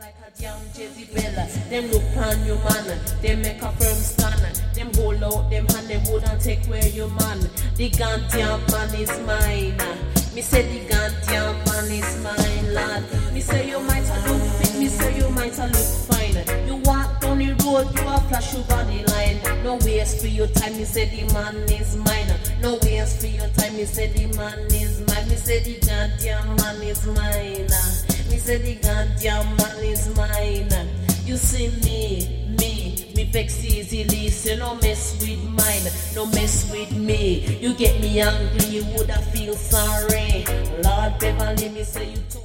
like a damn Jezebel. Them look on you, man. Them make a firm stand. Them hold out them hand, them wouldn't take away your man. The goddamn man is mine. Me say the goddamn man is mine, lad. Me say you might a look fit, me say you might a look fine. You walk down the road, you a flash your body line. No waste for your time, me say the man is mine. No waste for your time, me say the man is mine. Me say the goddamn man is mine. Me say the goddamn man is mine. You see me vex easily, so no mess with mine, no mess with me. You get me angry, you woulda feel sorry. Lord Beverly, me say you too